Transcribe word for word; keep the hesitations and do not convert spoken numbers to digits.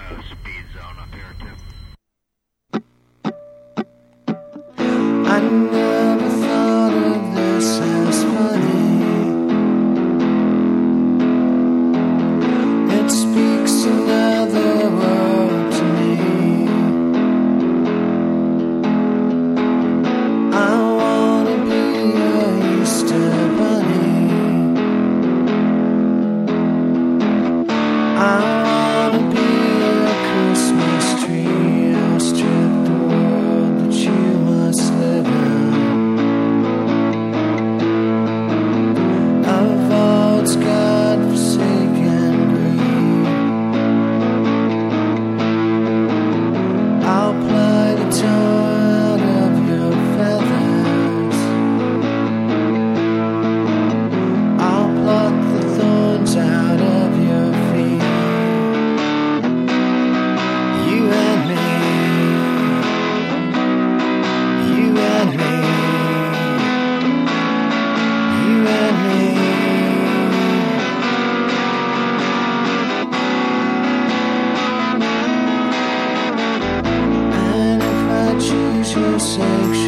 uh, speed zone up here too. I never thought of this as funny. It speaks another word to me. I wanna be a Easter bunny. I wanna be a Christmas tree. I'll strip the world that you must live in. Of all its God-forsaken greed, I'll ply the tar out of your feathers. I'll pluck the thorns out of your feet. You and me, you and me, you and me. And if I choose your sanctuary,